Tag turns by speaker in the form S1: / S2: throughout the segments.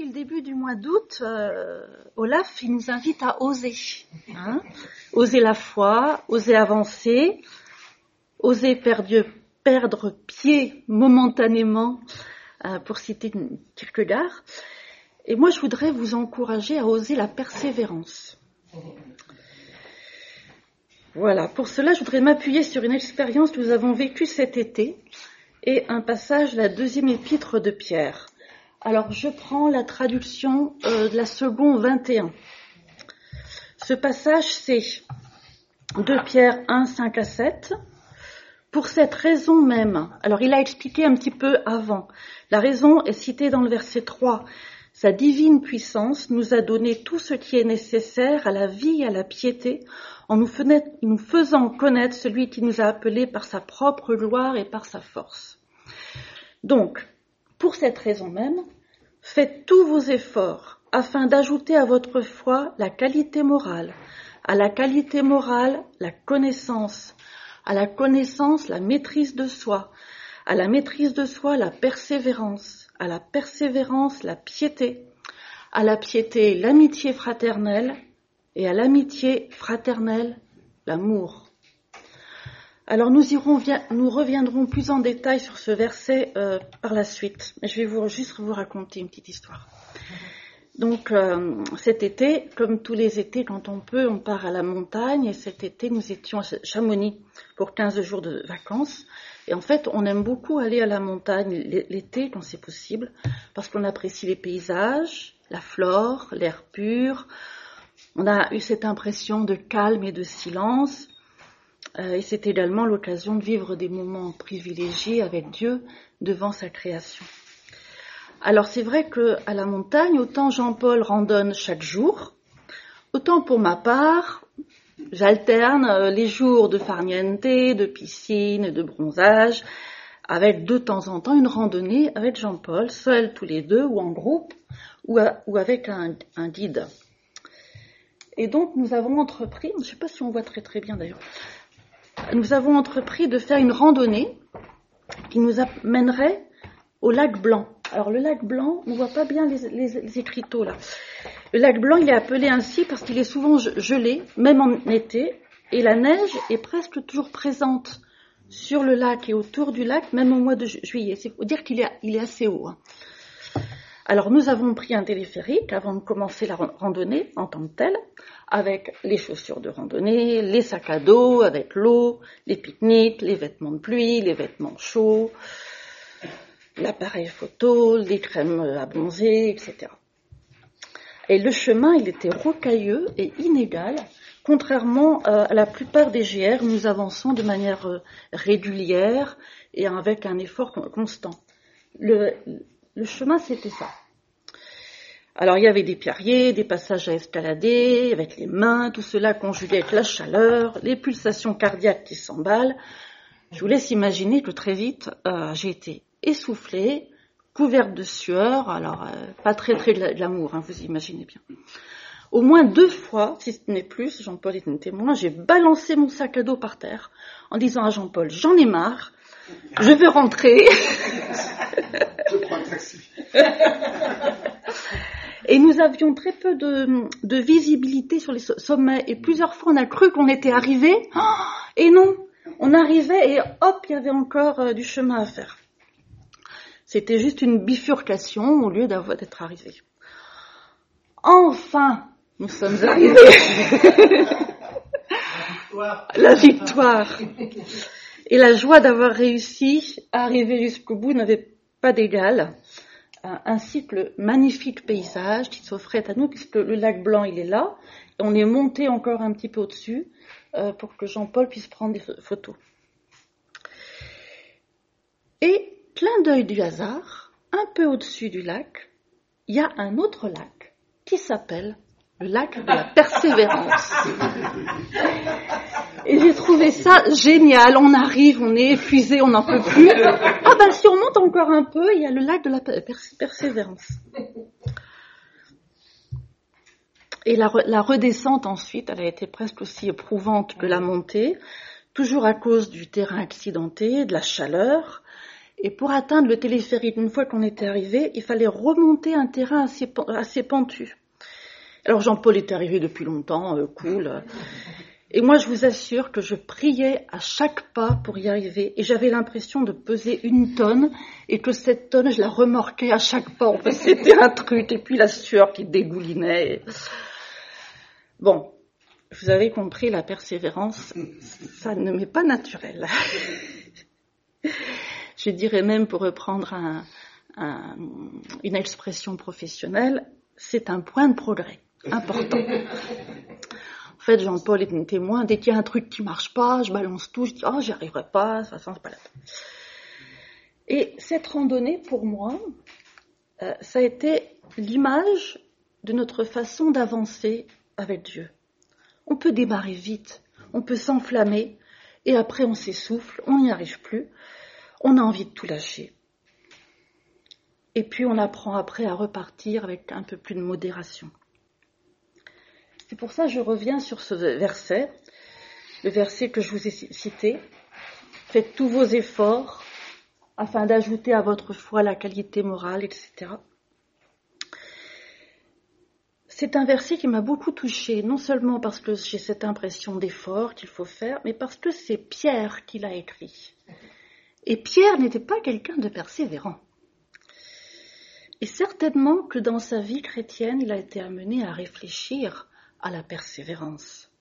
S1: le début du mois d'août, Olaf, il nous invite à oser. Oser la foi, oser avancer, oser perdre pied momentanément, pour citer Kierkegaard. Et moi, je voudrais vous encourager à oser la persévérance. Voilà, pour cela, je voudrais m'appuyer sur une expérience que nous avons vécue cet été et un passage de la deuxième épître de Pierre. Alors, je prends la traduction de la seconde 21. Ce passage, c'est 2 Pierre 1, 5 à 7. Pour cette raison même, alors il a expliqué un petit peu avant, la raison est citée dans le verset 3. Sa divine puissance nous a donné tout ce qui est nécessaire à la vie et à la piété, en nous faisant connaître celui qui nous a appelés par sa propre gloire et par sa force. Donc, pour cette raison même, faites tous vos efforts afin d'ajouter à votre foi la qualité morale, à la qualité morale, la connaissance, à la connaissance, la maîtrise de soi, à la maîtrise de soi, la persévérance, à la persévérance, la piété, à la piété, l'amitié fraternelle, et à l'amitié fraternelle, l'amour. Alors nous reviendrons plus en détail sur ce verset par la suite, mais je vais juste vous raconter une petite histoire. Donc cet été, comme tous les étés, quand on peut, on part à la montagne, et cet été nous étions à Chamonix pour 15 jours de vacances. Et en fait, on aime beaucoup aller à la montagne l'été quand c'est possible, parce qu'on apprécie les paysages, la flore, l'air pur. On a eu cette impression de calme et de silence. Et c'est également l'occasion de vivre des moments privilégiés avec Dieu devant sa création. Alors c'est vrai qu'à la montagne, autant Jean-Paul randonne chaque jour, autant pour ma part, j'alterne les jours de farniente, de piscine, de bronzage, avec de temps en temps une randonnée avec Jean-Paul, seul tous les deux, ou en groupe, ou avec un guide. Et donc nous avons entrepris, je ne sais pas si on voit très très bien d'ailleurs, nous avons entrepris de faire une randonnée qui nous amènerait au lac Blanc. Alors le lac Blanc, on ne voit pas bien les écriteaux là. Le lac Blanc, il est appelé ainsi parce qu'il est souvent gelé, même en été, et la neige est presque toujours présente sur le lac et autour du lac, même au mois de juillet. C'est pour dire qu'il est assez haut. Alors nous avons pris un téléphérique avant de commencer la randonnée en tant que telle, avec les chaussures de randonnée, les sacs à dos, avec l'eau, les pique-niques, les vêtements de pluie, les vêtements chauds, l'appareil photo, les crèmes à bronzer, etc. Et le chemin, il était rocailleux et inégal, contrairement à la plupart des GR, nous avançons de manière régulière et avec un effort constant. Le chemin, c'était ça. Alors, il y avait des pierriers, des passages à escalader, avec les mains, tout cela conjugué avec la chaleur, les pulsations cardiaques qui s'emballent. Je vous laisse imaginer que très vite, j'ai été essoufflée, couverte de sueur, alors pas très très glamour, vous imaginez bien. Au moins 2 fois, si ce n'est plus, Jean-Paul est un témoin, j'ai balancé mon sac à dos par terre en disant à Jean-Paul, j'en ai marre, je veux rentrer.
S2: Je prends un taxi.
S1: Et nous avions très peu de visibilité sur les sommets, et plusieurs fois on a cru qu'on était arrivés, et non, on arrivait et hop, il y avait encore du chemin à faire. C'était juste une bifurcation au lieu d'être arrivés. Enfin, nous sommes arrivés. La victoire. Et la joie d'avoir réussi à arriver jusqu'au bout n'avait pas d'égal, ainsi que le magnifique paysage qui s'offrait à nous, puisque le lac Blanc, il est là, et on est monté encore un petit peu au-dessus pour que Jean-Paul puisse prendre des photos. Et, clin d'œil du hasard, un peu au-dessus du lac, il y a un autre lac qui s'appelle le lac de la Persévérance. Et j'ai trouvé ça génial. On arrive, on est épuisé, on n'en peut plus. Si on monte encore un peu, il y a le lac de la Persévérance. Et la redescente ensuite, elle a été presque aussi éprouvante que la montée, toujours à cause du terrain accidenté, de la chaleur. Et pour atteindre le téléphérique, une fois qu'on était arrivé, il fallait remonter un terrain assez pentu. Alors Jean-Paul était arrivé depuis longtemps, cool. Et moi, je vous assure que je priais à chaque pas pour y arriver. Et j'avais l'impression de peser 1 tonne et que cette tonne, je la remorquais à chaque pas. Enfin, c'était un truc. Et puis la sueur qui dégoulinait. Bon, vous avez compris, la persévérance, ça ne m'est pas naturel. Je dirais même, pour reprendre une expression professionnelle, c'est un point de progrès important. En fait, Jean-Paul est un témoin. Dès qu'il y a un truc qui marche pas, je balance tout, je dis « Oh, j'y arriverai pas, ça sent pas la peine ». Et cette randonnée, pour moi, ça a été l'image de notre façon d'avancer avec Dieu. On peut démarrer vite, on peut s'enflammer, et après on s'essouffle, on n'y arrive plus, on a envie de tout lâcher. Et puis on apprend après à repartir avec un peu plus de modération. C'est pour ça que je reviens sur ce verset, le verset que je vous ai cité. Faites tous vos efforts afin d'ajouter à votre foi la qualité morale, etc. C'est un verset qui m'a beaucoup touchée, non seulement parce que j'ai cette impression d'effort qu'il faut faire, mais parce que c'est Pierre qui l'a écrit. Et Pierre n'était pas quelqu'un de persévérant. Et certainement que dans sa vie chrétienne, il a été amené à réfléchir à la persévérance.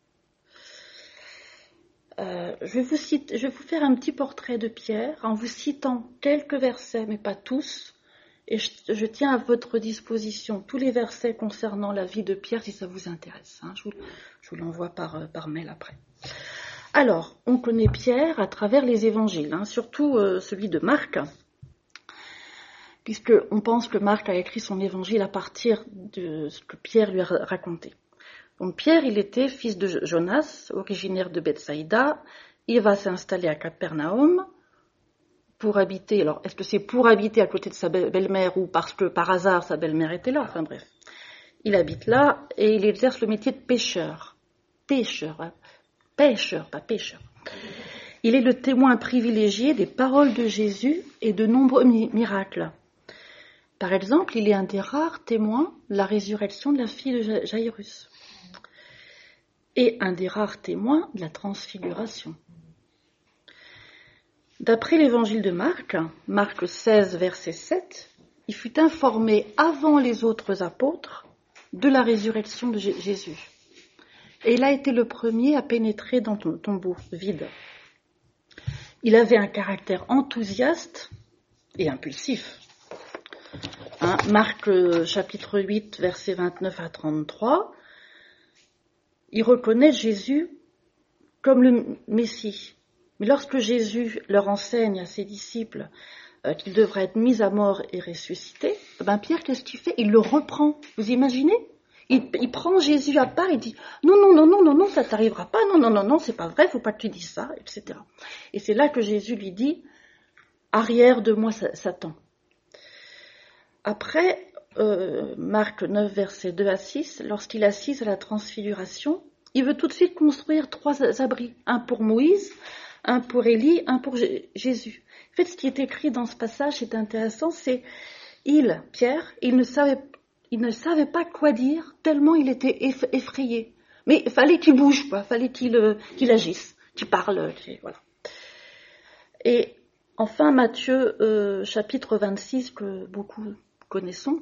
S1: Je vais vous faire un petit portrait de Pierre en vous citant quelques versets, mais pas tous. Et je tiens à votre disposition tous les versets concernant la vie de Pierre si ça vous intéresse. Je vous l'envoie par mail après. Alors, on connaît Pierre à travers les évangiles, surtout celui de Marc, puisqu'on pense que Marc a écrit son évangile à partir de ce que Pierre lui a raconté. Donc Pierre, il était fils de Jonas, originaire de Bethsaïda. Il va s'installer à Capernaum pour habiter. Alors, est-ce que c'est pour habiter à côté de sa belle-mère ou parce que par hasard sa belle-mère était là? Enfin bref, il habite là et il exerce le métier de pêcheur. Pêcheur, pas pêcheur. Il est le témoin privilégié des paroles de Jésus et de nombreux miracles. Par exemple, il est un des rares témoins de la résurrection de la fille de Jaïrus. Et un des rares témoins de la transfiguration. D'après l'évangile de Marc, Marc 16, verset 7, il fut informé avant les autres apôtres de la résurrection de Jésus. Et il a été le premier à pénétrer dans le tombeau vide. Il avait un caractère enthousiaste et impulsif. Marc chapitre 8, verset 29 à 33, il reconnaît Jésus comme le Messie. Mais lorsque Jésus leur enseigne à ses disciples qu'il devrait être mis à mort et ressuscité, Pierre, qu'est-ce qu'il fait? Il le reprend. Vous imaginez? Il prend Jésus à part et dit non, ça t'arrivera pas, non, c'est pas vrai, faut pas que tu dises ça, etc. Et c'est là que Jésus lui dit, arrière de moi, Satan. Après, Marc 9, versets 2 à 6, lorsqu'il assiste à la transfiguration, il veut tout de suite construire 3 abris, un pour Moïse, un pour Élie, un pour Jésus. En fait, ce qui est écrit dans ce passage, c'est intéressant, c'est Pierre, il ne savait pas quoi dire, tellement il était effrayé. Mais il fallait qu'il bouge, fallait qu'il agisse, qu'il parle, voilà. Et enfin, Matthieu, chapitre 26, que beaucoup connaissons,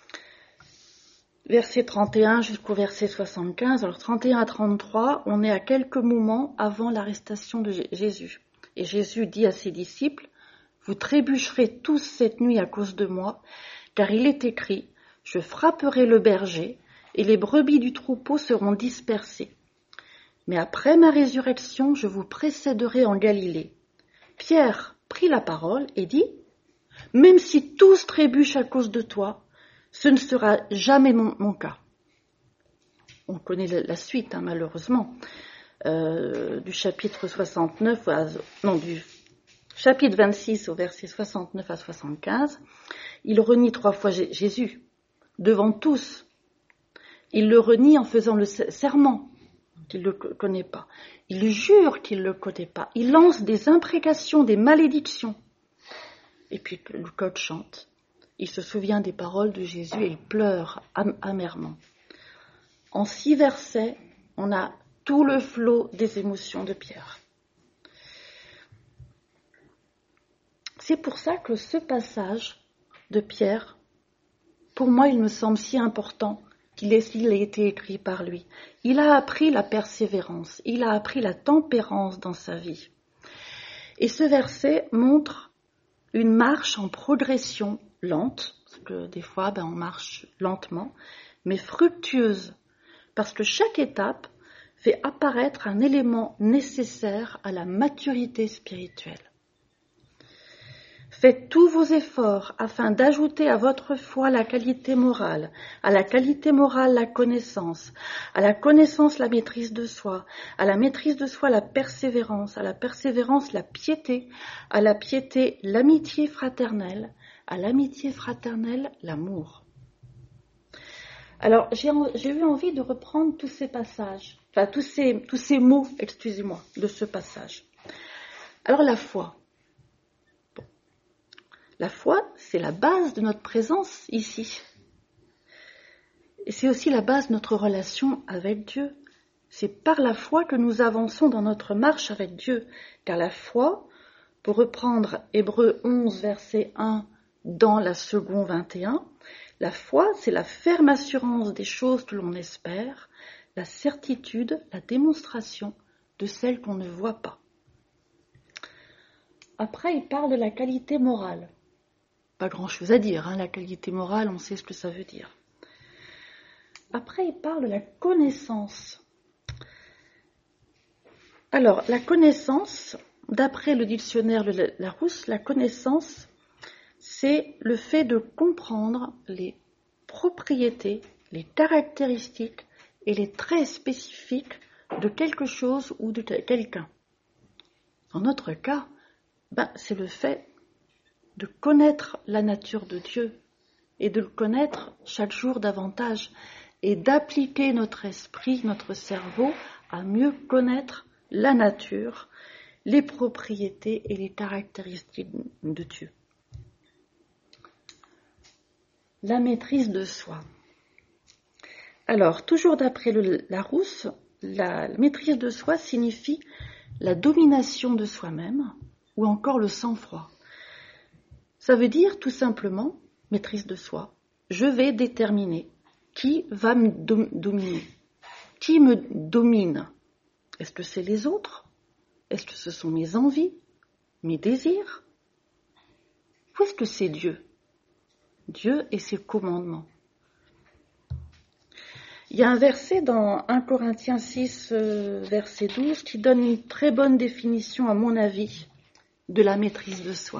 S1: verset 31 jusqu'au verset 75. Alors 31 à 33, on est à quelques moments avant l'arrestation de Jésus. Et Jésus dit à ses disciples, « Vous trébucherez tous cette nuit à cause de moi, car il est écrit, je frapperai le berger, et les brebis du troupeau seront dispersées. Mais après ma résurrection, je vous précéderai en Galilée. » Pierre prit la parole et dit, « Même si tous trébuchent à cause de toi, ce ne sera jamais mon cas. » On connaît la suite, malheureusement, du chapitre 69, du chapitre 26 au verset 69 à 75. Il renie 3 fois Jésus, devant tous. Il le renie en faisant le serment qu'il ne le connaît pas. Il jure qu'il ne le connaît pas. Il lance des imprécations, des malédictions. et puis le code chante. Il se souvient des paroles de Jésus et il pleure amèrement. En 6 versets, on a tout le flot des émotions de Pierre. C'est pour ça que ce passage de Pierre, pour moi, il me semble si important qu'il a été écrit par lui. Il a appris la persévérance, il a appris la tempérance dans sa vie. Et ce verset montre une marche en progression lente, parce que des fois, on marche lentement, mais fructueuse, parce que chaque étape fait apparaître un élément nécessaire à la maturité spirituelle. Faites tous vos efforts afin d'ajouter à votre foi la qualité morale, à la qualité morale la connaissance, à la connaissance la maîtrise de soi, à la maîtrise de soi la persévérance, à la persévérance la piété, à la piété l'amitié fraternelle, à l'amitié fraternelle l'amour. Alors j'ai eu envie de reprendre tous ces passages, tous ces mots, excusez-moi, de ce passage. Alors la foi. La foi, c'est la base de notre présence ici. Et c'est aussi la base de notre relation avec Dieu. C'est par la foi que nous avançons dans notre marche avec Dieu. Car la foi, pour reprendre Hébreux 11, verset 1 dans la seconde 21, la foi, c'est la ferme assurance des choses que l'on espère, la certitude, la démonstration de celles qu'on ne voit pas. Après, il parle de la qualité morale. Pas grand-chose à dire, la qualité morale, on sait ce que ça veut dire. Après, il parle de la connaissance. Alors, la connaissance, d'après le dictionnaire de Larousse, la connaissance, c'est le fait de comprendre les propriétés, les caractéristiques et les traits spécifiques de quelque chose ou de quelqu'un. Dans notre cas, c'est le fait de connaître la nature de Dieu et de le connaître chaque jour davantage et d'appliquer notre esprit, notre cerveau à mieux connaître la nature, les propriétés et les caractéristiques de Dieu. La maîtrise de soi. Alors, toujours d'après Larousse, la maîtrise de soi signifie la domination de soi-même ou encore le sang-froid. Ça veut dire tout simplement, maîtrise de soi, je vais déterminer qui va me dominer. Qui me domine? Est-ce que c'est les autres? Est-ce que ce sont mes envies? Mes désirs? Ou est-ce que c'est Dieu? Dieu et ses commandements. Il y a un verset dans 1 Corinthiens 6, verset 12, qui donne une très bonne définition, à mon avis, de la maîtrise de soi.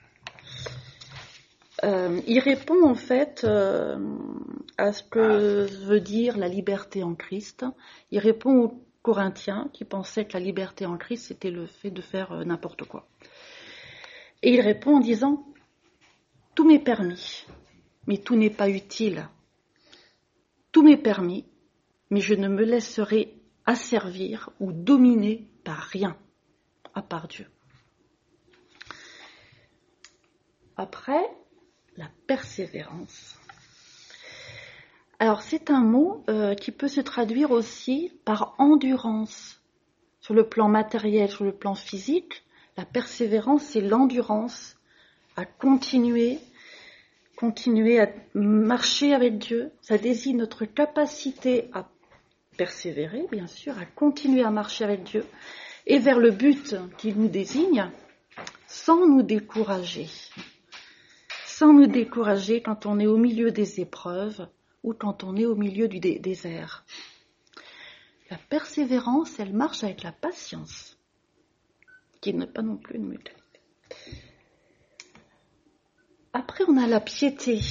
S1: Il répond en fait à ce que veut dire la liberté en Christ. Il répond aux Corinthiens qui pensaient que la liberté en Christ c'était le fait de faire n'importe quoi. Et il répond en disant « Tout m'est permis, mais tout n'est pas utile. Tout m'est permis, mais je ne me laisserai asservir ou dominer par rien, à part Dieu. » Après, la persévérance. Alors c'est un mot qui peut se traduire aussi par endurance. Sur le plan matériel, sur le plan physique, la persévérance c'est l'endurance à continuer à marcher avec Dieu. Ça désigne notre capacité à persévérer, bien sûr, à continuer à marcher avec Dieu et vers le but qu'il nous désigne sans nous décourager. Sans nous décourager quand on est au milieu des épreuves ou quand on est au milieu du désert. La persévérance, elle marche avec la patience, qui n'est pas non plus une mutualité. Après, on a la piété.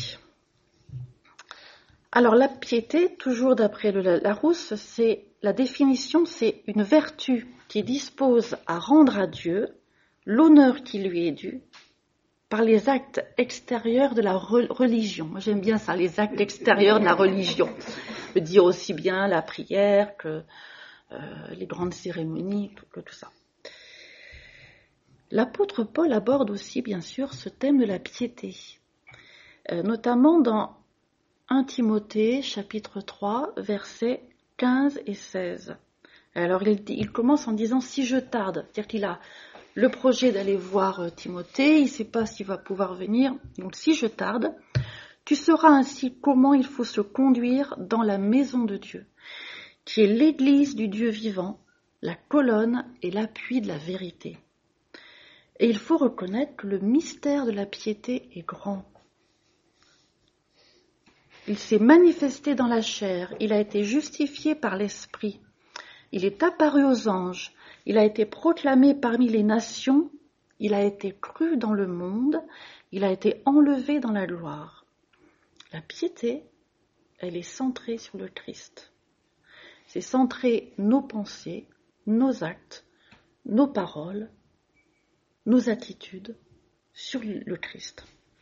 S1: Alors, la piété, toujours d'après Larousse, c'est la définition, c'est une vertu qui dispose à rendre à Dieu l'honneur qui lui est dû par les actes extérieurs de la religion. Moi, j'aime bien ça, les actes extérieurs de la religion. Je veux dire aussi bien la prière que les grandes cérémonies, que tout ça. L'apôtre Paul aborde aussi, bien sûr, ce thème de la piété, notamment dans 1 Timothée, chapitre 3, versets 15 et 16. Alors il commence en disant « si je tarde », c'est-à-dire qu'il a le projet d'aller voir Timothée, il ne sait pas s'il va pouvoir venir, donc si je tarde, tu sauras ainsi comment il faut se conduire dans la maison de Dieu, qui est l'église du Dieu vivant, la colonne et l'appui de la vérité. Et il faut reconnaître que le mystère de la piété est grand. Il s'est manifesté dans la chair, il a été justifié par l'Esprit, il est apparu aux anges, il a été proclamé parmi les nations, il a été cru dans le monde, il a été enlevé dans la gloire. La piété, elle est centrée sur le Christ. C'est centrer nos pensées, nos actes, nos paroles, nos attitudes sur le Christ.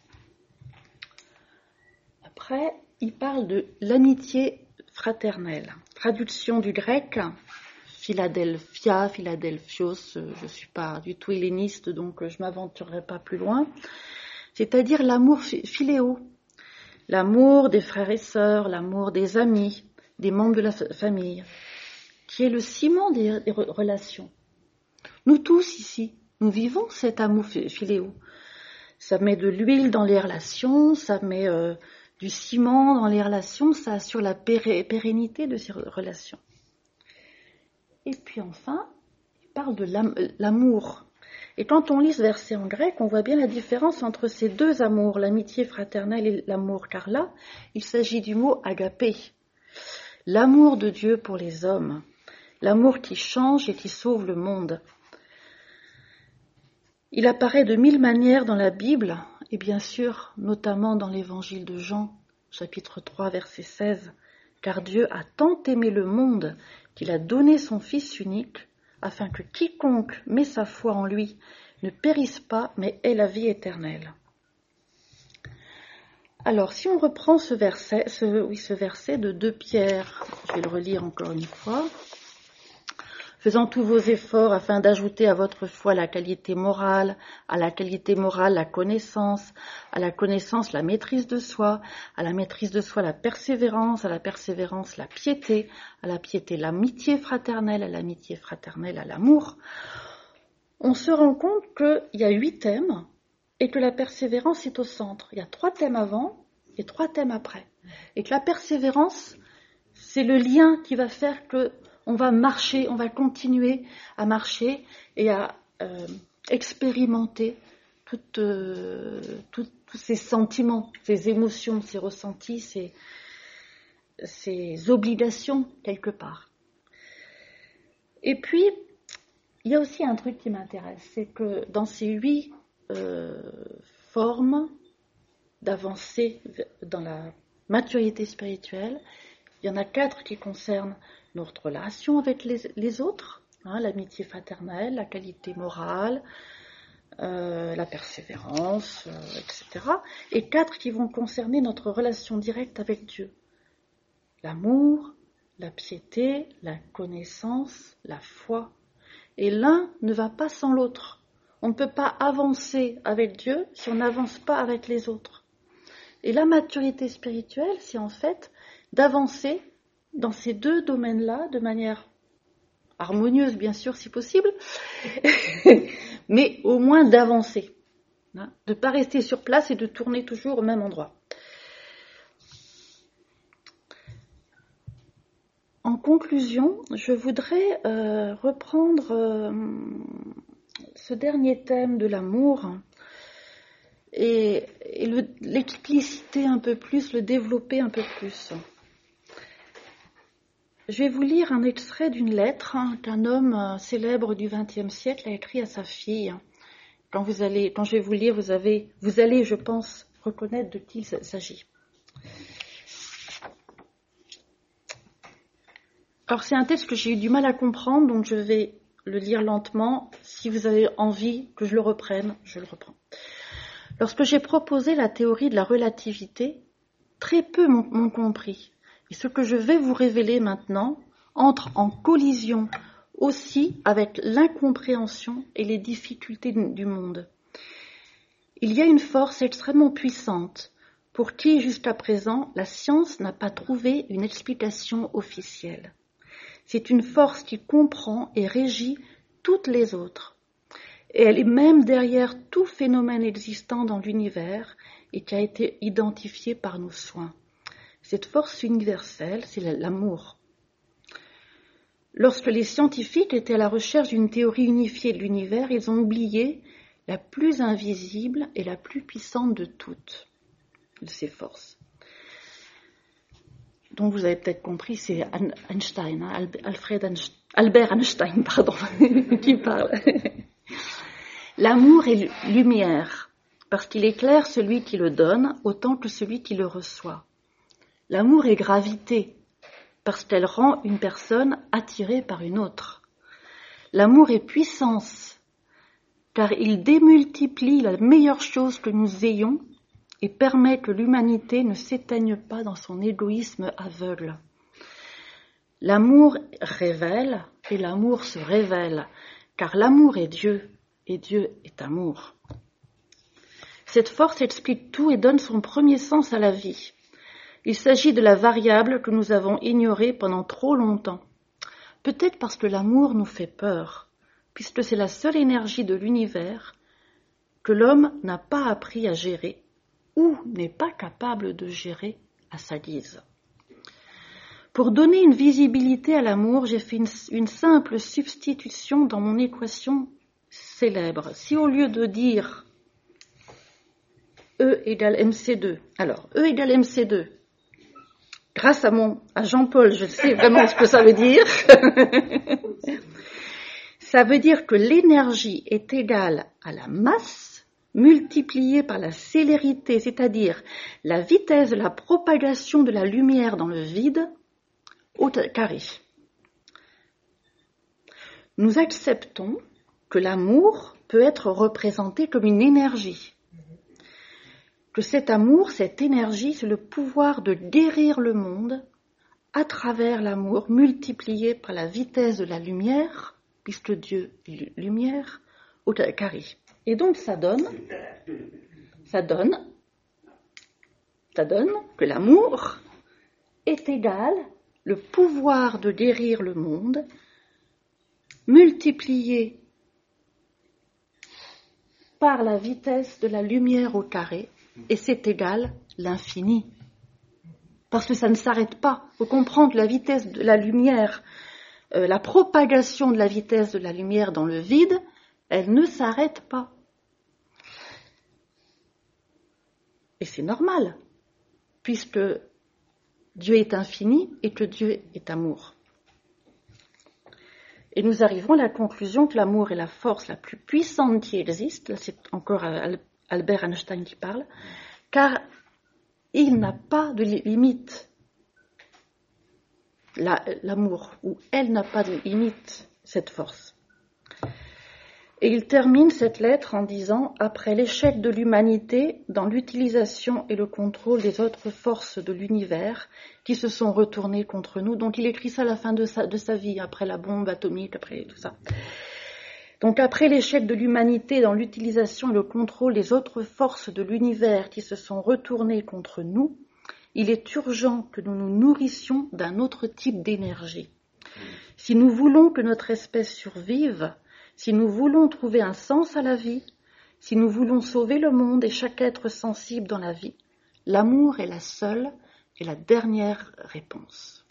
S1: Après, il parle de l'amitié fraternelle. Traduction du grec, Philadelphia, Philadelphios, je ne suis pas du tout helléniste, donc je ne m'aventurerai pas plus loin. C'est-à-dire l'amour philéo, l'amour des frères et sœurs, l'amour des amis, des membres de la famille, qui est le ciment des relations. Nous tous ici, nous vivons cet amour philéo. Ça met de l'huile dans les relations, ça met du ciment dans les relations, ça assure la pérennité de ces relations. Et puis enfin, il parle de l'amour. Et quand on lit ce verset en grec, on voit bien la différence entre ces deux amours, l'amitié fraternelle et l'amour, car là, il s'agit du mot agapé, l'amour de Dieu pour les hommes, l'amour qui change et qui sauve le monde. Il apparaît de 1000 manières dans la Bible, et bien sûr, notamment dans l'évangile de Jean, chapitre 3, verset 16, « Car Dieu a tant aimé le monde qu'il a donné son Fils unique, afin que quiconque met sa foi en lui ne périsse pas, mais ait la vie éternelle. » Alors, si on reprend ce verset de 2 Pierre, je vais le relire encore une fois. Faisant tous vos efforts afin d'ajouter à votre foi la qualité morale, à la qualité morale la connaissance, à la connaissance la maîtrise de soi, à la maîtrise de soi la persévérance, à la persévérance la piété, à la piété l'amitié fraternelle, à l'amitié fraternelle à l'amour. On se rend compte qu'il y a 8 thèmes et que la persévérance est au centre. Il y a 3 thèmes avant et 3 thèmes après. Et que la persévérance, c'est le lien qui va faire que on va marcher, on va continuer à marcher et à expérimenter tous ces sentiments, ces émotions, ces ressentis, ces obligations quelque part. Et puis, il y a aussi un truc qui m'intéresse, c'est que dans ces 8 formes d'avancer dans la maturité spirituelle, il y en a 4 qui concernent notre relation avec les autres, l'amitié fraternelle, la qualité morale, la persévérance, etc. Et 4 qui vont concerner notre relation directe avec Dieu. L'amour, la piété, la connaissance, la foi. Et l'un ne va pas sans l'autre. On ne peut pas avancer avec Dieu si on n'avance pas avec les autres. Et la maturité spirituelle, c'est en fait d'avancer dans ces 2 domaines-là de manière harmonieuse, bien sûr, si possible, mais au moins d'avancer, de ne pas rester sur place et de tourner toujours au même endroit. En conclusion, je voudrais reprendre ce dernier thème de l'amour et l'expliciter un peu plus, le développer un peu plus. Je vais vous lire un extrait d'une lettre qu'un homme célèbre du XXe siècle a écrit à sa fille. Quand je vais vous lire, vous allez, je pense, reconnaître de qui il s'agit. Alors c'est un texte que j'ai eu du mal à comprendre, donc je vais le lire lentement. Si vous avez envie que je le reprenne, je le reprends. Lorsque j'ai proposé la théorie de la relativité, très peu m'ont compris. Et ce que je vais vous révéler maintenant entre en collision aussi avec l'incompréhension et les difficultés du monde. Il y a une force extrêmement puissante pour qui, jusqu'à présent, la science n'a pas trouvé une explication officielle. C'est une force qui comprend et régit toutes les autres. Et elle est même derrière tout phénomène existant dans l'univers et qui a été identifié par nos soins. Cette force universelle, c'est l'amour. Lorsque les scientifiques étaient à la recherche d'une théorie unifiée de l'univers, ils ont oublié la plus invisible et la plus puissante de toutes de ces forces. Donc vous avez peut-être compris, c'est Einstein, hein, Albert Einstein, qui parle. L'amour est lumière, parce qu'il éclaire celui qui le donne autant que celui qui le reçoit. L'amour est gravité, parce qu'elle rend une personne attirée par une autre. L'amour est puissance, car il démultiplie la meilleure chose que nous ayons et permet que l'humanité ne s'éteigne pas dans son égoïsme aveugle. L'amour révèle et l'amour se révèle, car l'amour est Dieu et Dieu est amour. Cette force explique tout et donne son premier sens à la vie. Il s'agit de la variable que nous avons ignorée pendant trop longtemps. Peut-être parce que l'amour nous fait peur, puisque c'est la seule énergie de l'univers que l'homme n'a pas appris à gérer ou n'est pas capable de gérer à sa guise. Pour donner une visibilité à l'amour, j'ai fait une simple substitution dans mon équation célèbre. Si au lieu de dire E égale MC2, alors E égale MC2, grâce à Jean-Paul, je sais vraiment ce que ça veut dire. Ça veut dire que l'énergie est égale à la masse multipliée par la célérité, c'est-à-dire la vitesse de la propagation de la lumière dans le vide, au carré. Nous acceptons que l'amour peut être représenté comme une énergie. Que cet amour, cette énergie, c'est le pouvoir de guérir le monde à travers l'amour multiplié par la vitesse de la lumière, puisque Dieu est lumière, au carré. Et donc ça donne que l'amour est égal, le pouvoir de guérir le monde, multiplié par la vitesse de la lumière au carré, et c'est égal l'infini. Parce que ça ne s'arrête pas. Il faut comprendre la vitesse de la lumière, la propagation de la vitesse de la lumière dans le vide, elle ne s'arrête pas. Et c'est normal, puisque Dieu est infini et que Dieu est amour. Et nous arrivons à la conclusion que l'amour est la force la plus puissante qui existe. Là, c'est encore Albert Einstein qui parle, car il n'a pas de limite. L'amour, ou elle n'a pas de limite, cette force. Et il termine cette lettre en disant « Après l'échec de l'humanité dans l'utilisation et le contrôle des autres forces de l'univers qui se sont retournées contre nous », donc il écrit ça à la fin de sa vie, après la bombe atomique, après tout ça. Donc après l'échec de l'humanité dans l'utilisation et le contrôle des autres forces de l'univers qui se sont retournées contre nous, il est urgent que nous nous nourrissions d'un autre type d'énergie. Si nous voulons que notre espèce survive, si nous voulons trouver un sens à la vie, si nous voulons sauver le monde et chaque être sensible dans la vie, l'amour est la seule et la dernière réponse.